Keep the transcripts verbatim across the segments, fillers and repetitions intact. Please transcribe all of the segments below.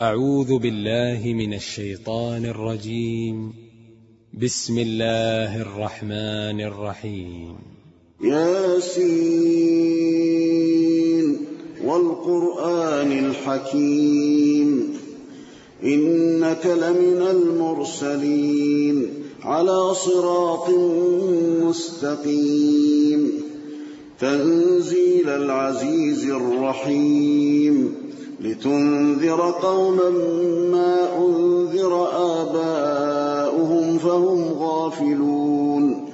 أعوذ بالله من الشيطان الرجيم. بسم الله الرحمن الرحيم. ياسين والقرآن الحكيم إنك لمن المرسلين على صراط مستقيم تنزيل العزيز الرحيم لتنذر قوما ما أنذر آباؤهم فهم غافلون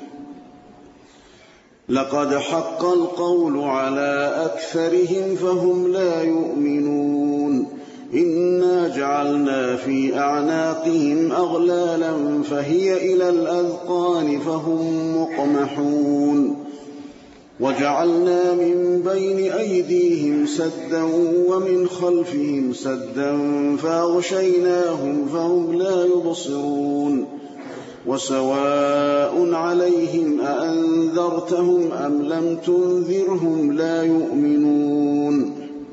لقد حق القول على أكثرهم فهم لا يؤمنون إنا جعلنا في أعناقهم أغلالا فهي إلى الأذقان فهم مقمحون وجعلنا من بين أيديهم سدا ومن خلفهم سدا فأغشيناهم فهم لا يبصرون وسواء عليهم أأنذرتهم أم لم تنذرهم لا يؤمنون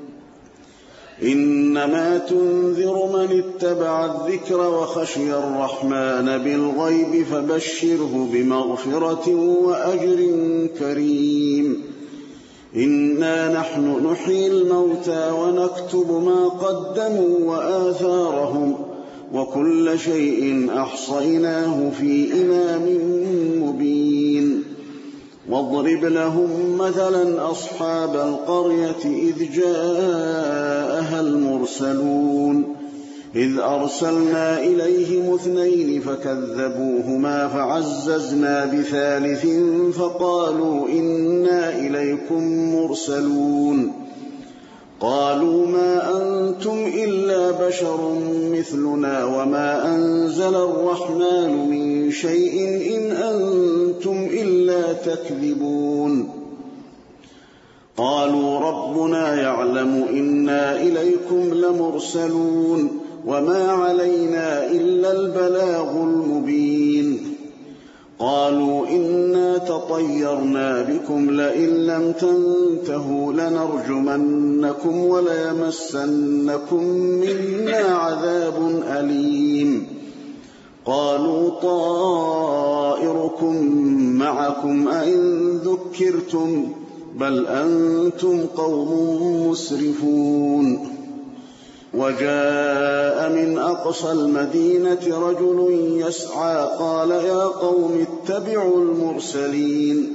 إنما تنذر من اتبع الذكر وخشي الرحمن بالغيب فبشره بمغفرة وأجر كريم إنا نحن نحيي الموتى ونكتب ما قدموا وآثارهم وكل شيء أحصيناه في إمام مبين واضرب لهم مثلا أصحاب القرية إذ جاءها المرسلون إذ أرسلنا إليهم اثنين فكذبوهما فعززنا بثالث فقالوا إنا إليكم مرسلون قالوا ما أنتم إلا بشر مثلنا وما أنزل الرحمن من شيء إن أنتم إلا تكذبون قالوا ربنا يعلم إنا إليكم لمرسلون وما علينا إلا البلاغ المبين قالوا إنا تطيرنا بكم لئن لم تنتهوا لنرجمنكم وليمسنكم منا عذاب أليم قالوا طائركم معكم أئن ذكرتم بل أنتم قوم مسرفون وجاء من أقصى المدينة رجل يسعى قال يا قوم اتبعوا المرسلين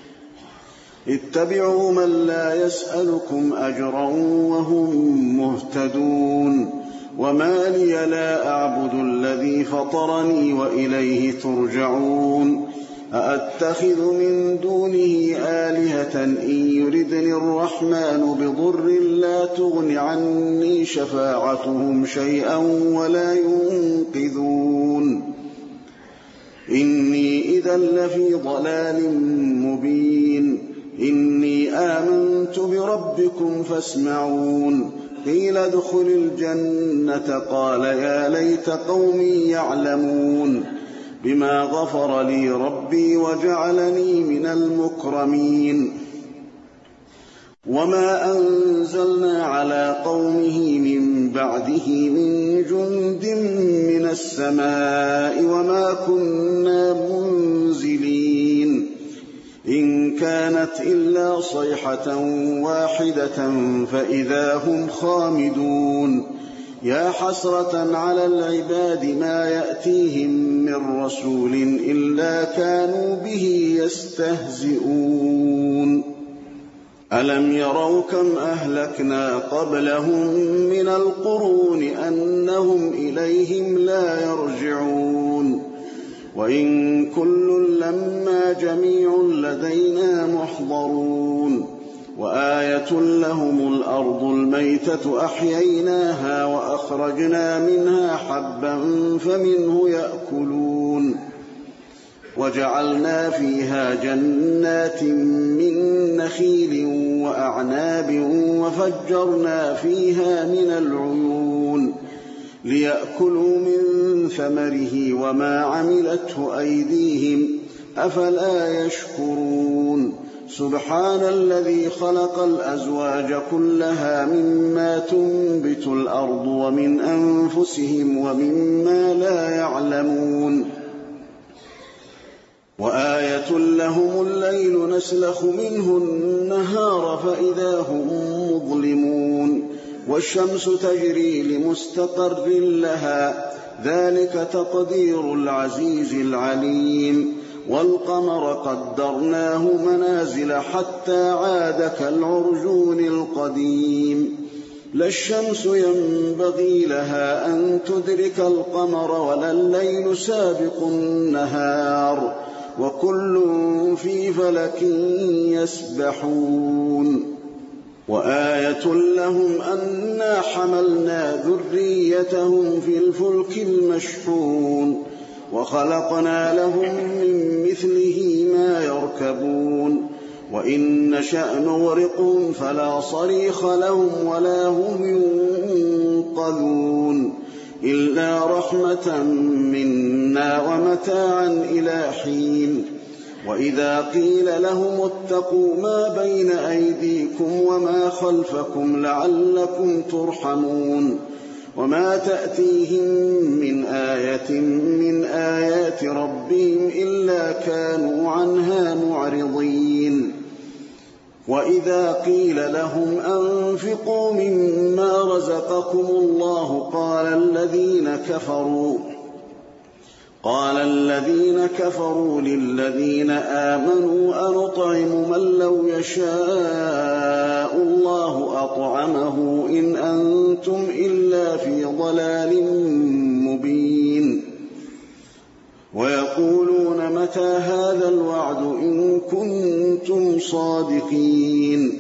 اتبعوا من لا يسألكم أجرا وهم مهتدون وما لي لا أعبد الذي فطرني وإليه ترجعون أأتخذ من دونه آلهة إن يردني الرحمن بضر لا تغن عني شفاعتهم شيئا ولا ينقذون إني إذا لفي ضلال مبين إني آمنت بربكم فاسمعون قيل ادخل الجنة قال يا ليت قومي يعلمون بما غفر لي ربي وجعلني من المكرمين وما أنزلنا على قومه من بعده من جند من السماء وما كنا منزلين إن كانت إلا صيحة واحدة فإذا هم خامدون يا حسرة على العباد ما يأتيهم من رسول إلا كانوا به يستهزئون ألم يروا كم أهلكنا قبلهم من القرون أنهم إليهم لا يرجعون وإن كل لما جميع لدينا محضرون وآية لهم الأرض الميتة أحييناها وأخرجنا منها حبا فمنه يأكلون وجعلنا فيها جنات من نخيل وأعناب وفجرنا فيها من العيون ليأكلوا من ثمره وما عملته أيديهم أفلا يشكرون سبحان الذي خلق الأزواج كلها مما تنبت الأرض ومن أنفسهم ومما لا يعلمون وآية لهم الليل نسلخ منه النهار فإذا هم مظلمون والشمس تجري لمستقر لها ذلك تقدير العزيز العليم والقمر قدرناه منازل حتى عاد كالعرجون القديم لا الشمس ينبغي لها أن تدرك القمر ولا الليل سابق النهار وكل في فلك يسبحون وآية لهم أنا حملنا ذريتهم في الفلك المشحون وخلقنا لهم من مثله ما يركبون وإن نشأ نغرقهم فلا صريخ لهم ولا هم ينقذون إلا رحمة منا ومتاعا إلى حين وإذا قيل لهم اتقوا ما بين أيديكم وما خلفكم لعلكم ترحمون وما تأتيهم من آية من آيات ربهم إلا كانوا عنها معرضين وإذا قيل لهم أنفقوا مما رزقكم الله قال الذين كفروا قال الذين كفروا للذين آمنوا أنطعم من لو يشاء الله أطعمه إن أنتم إلا في ضلال مبين ويقولون متى هذا الوعد إن كنتم صادقين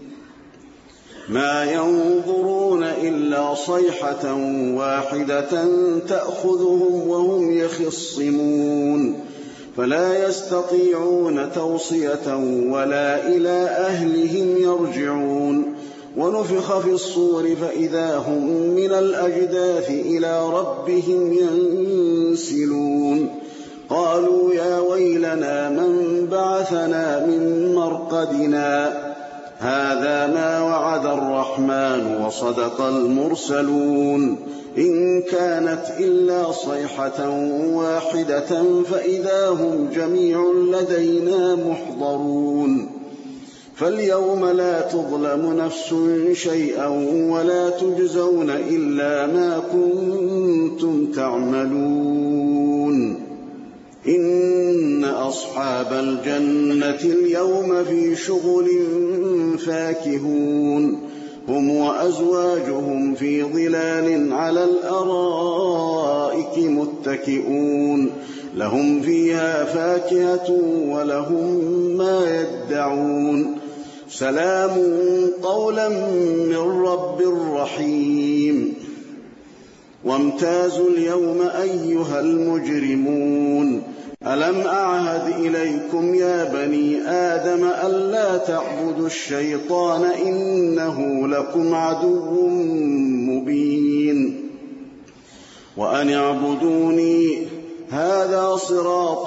ما ينظرون إلا صيحة واحدة تأخذهم وهم يخصمون فلا يستطيعون توصية ولا إلى أهلهم يرجعون ونفخ في الصور فإذا هم من الأجداث إلى ربهم ينسلون قالوا يا ويلنا من بعثنا من مرقدنا هذا ما وعد الرحمن وصدق المرسلون إن كانت إلا صيحة واحدة فإذا هم جميع لدينا محضرون فاليوم لا تظلم نفس شيئا ولا تجزون إلا ما كنتم تعملون إن أصحاب الجنة اليوم في شغل فاكهون هم وأزواجهم في ظلال على الأرائك متكئون لهم فيها فاكهة ولهم ما يدعون سلام قولا من رب رحيم وامتازوا اليوم أيها المجرمون ألم أعهد إليكم يا بني آدم ألا تعبدوا الشيطان إنه لكم عدو مبين وأن اعبدوني هذا صراط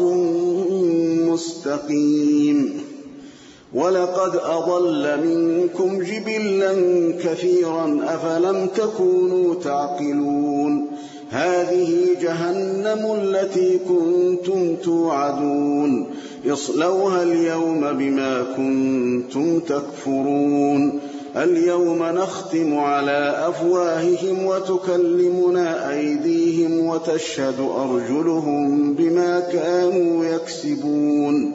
مستقيم ولقد أضل منكم جبلا كثيرا أفلم تكونوا تعقلون هذه جهنم التي كنتم توعدون اصلوها اليوم بما كنتم تكفرون اليوم نختم على أفواههم وتكلمنا أيديهم وتشهد أرجلهم بما كانوا يكسبون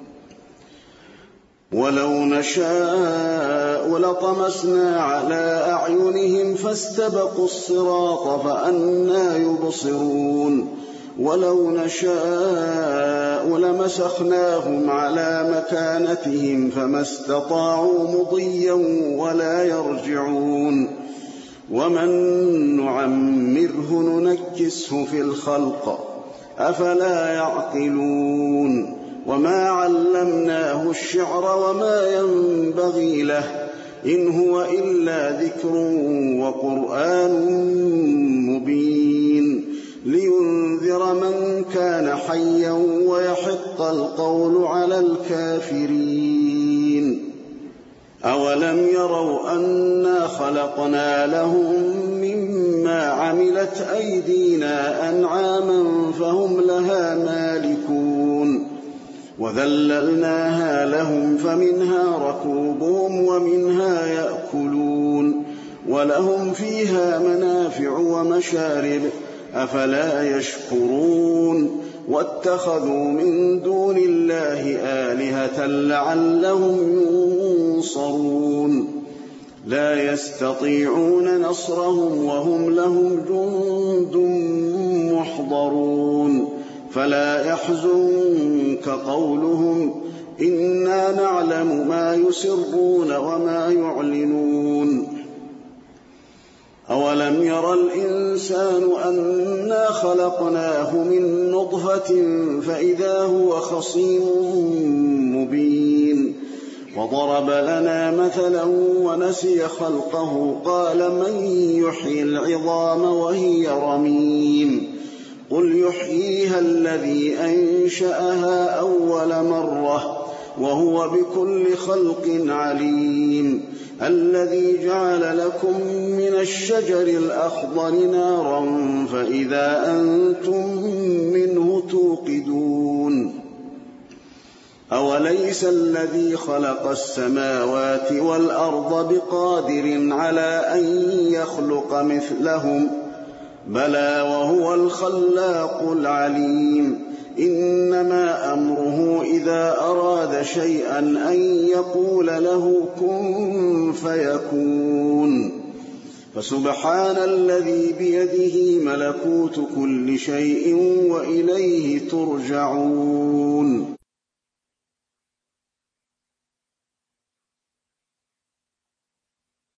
ولو نشاء لطمسنا على أعينهم فاستبقوا الصراط فأنى يبصرون ولو نشاء لمسخناهم على مكانتهم فما استطاعوا مضيا ولا يرجعون ومن نعمره ننكسه في الخلق أفلا يعقلون وما علمناه الشعر وما ينبغي له إن هو إلا ذكر وقرآن مبين لينذر من كان حيا ويحق القول على الكافرين. أولم يروا أنا خلقنا لهم مما عملت أيدينا أنعاما فهم لها مالكون وذللناها لهم فمنها ركوبهم ومنها يأكلون ولهم فيها منافع ومشارب أفلا يشكرون واتخذوا من دون الله آلهة لعلهم ينصرون لا يستطيعون نصرهم وهم لهم جند محضرون فلا يحزنك قولهم إنا نعلم ما يسرون وما يعلنون أولم ير الإنسان أنا خلقناه من نطفة فإذا هو خصيم مبين وضرب لنا مثلا ونسي خلقه قال من يحيي العظام وهي رميم قل يحييها الذي أنشأها أول مرة وهو بكل خلق عليم الذي جعل لكم من الشجر الأخضر نارا فإذا أنتم منه توقدون أوليس الذي خلق السماوات والأرض بقادر على أن يخلق مثلهم بلى وهو الخلاق العليم إنما أمره إذا أراد شيئا أن يقول له كن فيكون فسبحان الذي بيده ملكوت كل شيء وإليه ترجعون.